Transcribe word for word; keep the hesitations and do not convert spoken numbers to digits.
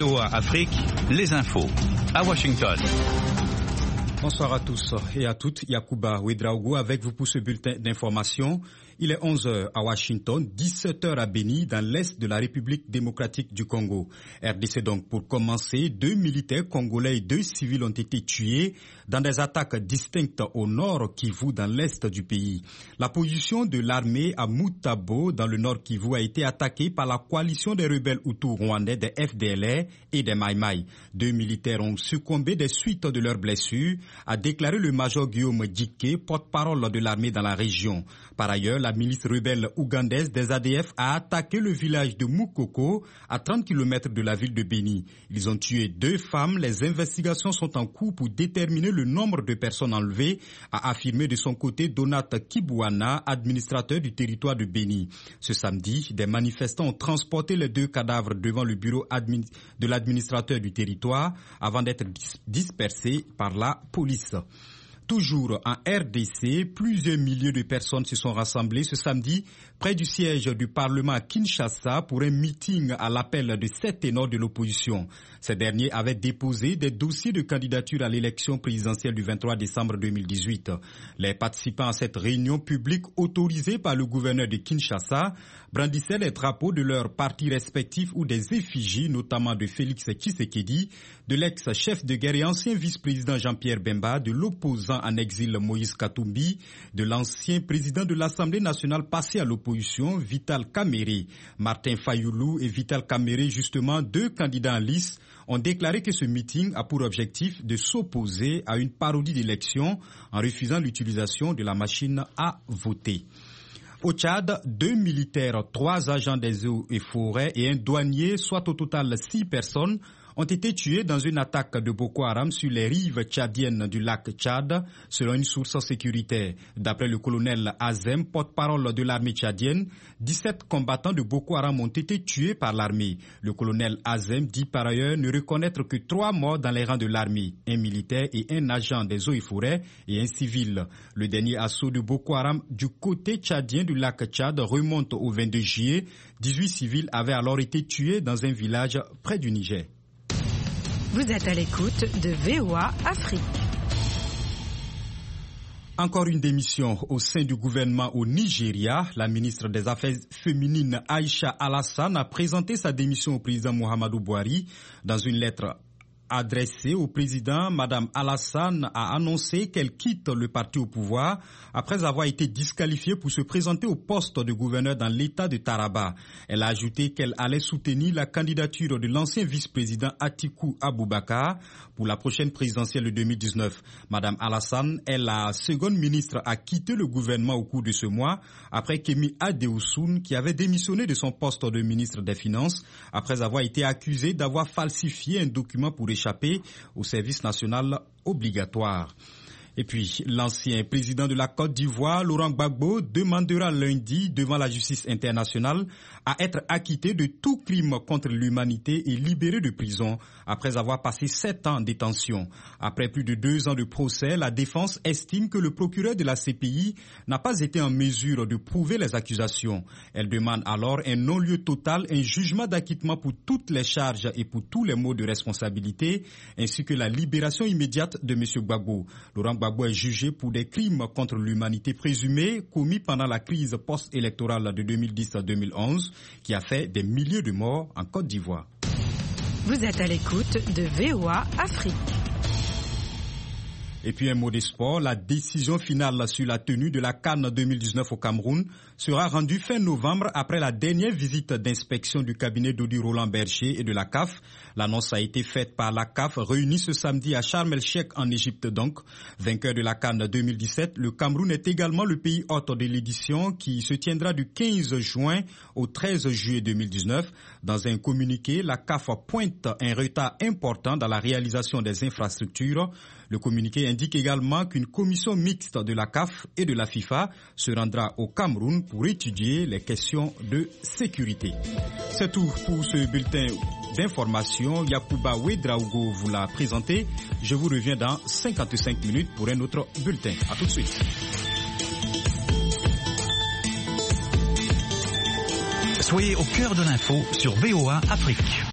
V O A Afrique, les infos, à Washington. Bonsoir à tous et à toutes. Yacouba Ouedraogo avec vous pour ce bulletin d'information. Il est onze heures à Washington, dix-sept heures à Beni, dans l'est de la République démocratique du Congo. R D C donc pour commencer, deux militaires congolais et deux civils ont été tués dans des attaques distinctes au nord Kivu, dans l'est du pays. La position de l'armée à Moutabo, dans le nord Kivu, a été attaquée par la coalition des rebelles Hutus rwandais des F D L R et des Mai Mai. Deux militaires ont succombé des suites de leurs blessures, a déclaré le major Guillaume Djiké, porte-parole de l'armée dans la région. Par ailleurs, la milice rebelle ougandaise des A D F a attaqué le village de Moukoko, à trente kilomètres de la ville de Beni. Ils ont tué deux femmes. Les investigations sont en cours pour déterminer le nombre de personnes enlevées, a affirmé de son côté Donat Kibouana, administrateur du territoire de Beni. Ce samedi, des manifestants ont transporté les deux cadavres devant le bureau de l'administrateur du territoire avant d'être dispersés par la police. Toujours en R D C, plusieurs milliers de personnes se sont rassemblées ce samedi près du siège du Parlement à Kinshasa pour un meeting à l'appel de sept ténors de l'opposition. Ces derniers avaient déposé des dossiers de candidature à l'élection présidentielle du vingt-trois décembre deux mille dix-huit. Les participants à cette réunion publique autorisée par le gouverneur de Kinshasa brandissaient les drapeaux de leurs partis respectifs ou des effigies, notamment de Félix Tshisekedi, de l'ex-chef de guerre et ancien vice-président Jean-Pierre Bemba, de l'opposant en exil Moïse Katumbi, de l'ancien président de l'Assemblée nationale passé à l'opposition, Vital Kamerhe. Martin Fayoulou et Vital Kamerhe, justement deux candidats en lice, ont déclaré que ce meeting a pour objectif de s'opposer à une parodie d'élection en refusant l'utilisation de la machine à voter. Au Tchad, deux militaires, trois agents des eaux et forêts et un douanier, soit au total six personnes, ont été tués dans une attaque de Boko Haram sur les rives tchadiennes du lac Tchad, selon une source sécuritaire. D'après le colonel Azem, porte-parole de l'armée tchadienne, dix-sept combattants de Boko Haram ont été tués par l'armée. Le colonel Azem dit par ailleurs ne reconnaître que trois morts dans les rangs de l'armée, un militaire et un agent des eaux et forêts et un civil. Le dernier assaut de Boko Haram du côté tchadien du lac Tchad remonte au vingt-deux juillet. dix-huit civils avaient alors été tués dans un village près du Niger. Vous êtes à l'écoute de V O A Afrique. Encore une démission au sein du gouvernement au Nigeria. La ministre des Affaires féminines Aïcha Alassane a présenté sa démission au président Muhammadu Buhari. Dans une lettre adressée au président, Madame Alassane a annoncé qu'elle quitte le parti au pouvoir après avoir été disqualifiée pour se présenter au poste de gouverneur dans l'État de Taraba. Elle a ajouté qu'elle allait soutenir la candidature de l'ancien vice-président Atiku Abubakar pour la prochaine présidentielle de deux mille dix-neuf. Madame Alassane est la seconde ministre à quitter le gouvernement au cours de ce mois après Kemi Adeosun qui avait démissionné de son poste de ministre des Finances après avoir été accusé d'avoir falsifié un document pour échapper au service national obligatoire. Et puis, l'ancien président de la Côte d'Ivoire, Laurent Gbagbo, demandera lundi devant la justice internationale à être acquitté de tout crime contre l'humanité et libéré de prison après avoir passé sept ans en détention. Après plus de deux ans de procès, la défense estime que le procureur de la C P I n'a pas été en mesure de prouver les accusations. Elle demande alors un non-lieu total, un jugement d'acquittement pour toutes les charges et pour tous les mots de responsabilité, ainsi que la libération immédiate de M. Gbagbo. Laurent Gbagbo est jugé pour des crimes contre l'humanité présumés commis pendant la crise post-électorale de deux mille dix à deux mille onze qui a fait des milliers de morts en Côte d'Ivoire. Vous êtes à l'écoute de V O A Afrique. Et puis un mot de sport, la décision finale sur la tenue de la CAN deux mille dix-neuf au Cameroun sera rendue fin novembre après la dernière visite d'inspection du cabinet d'Audi Roland Berger et de la C A F. L'annonce a été faite par la C A F réunie ce samedi à Sharm el-Sheikh en Égypte donc. Vainqueur de la CAN deux mille dix-sept, le Cameroun est également le pays hôte de l'édition qui se tiendra du quinze juin au treize juillet deux mille dix-neuf. Dans un communiqué, la C A F pointe un retard important dans la réalisation des infrastructures. Le communiqué indique également qu'une commission mixte de la C A F et de la FIFA se rendra au Cameroun pour étudier les questions de sécurité. C'est tout pour ce bulletin d'information. Yacouba Ouedraogo vous l'a présenté. Je vous reviens dans cinquante-cinq minutes pour un autre bulletin. À tout de suite. Soyez au cœur de l'info sur V O A Afrique.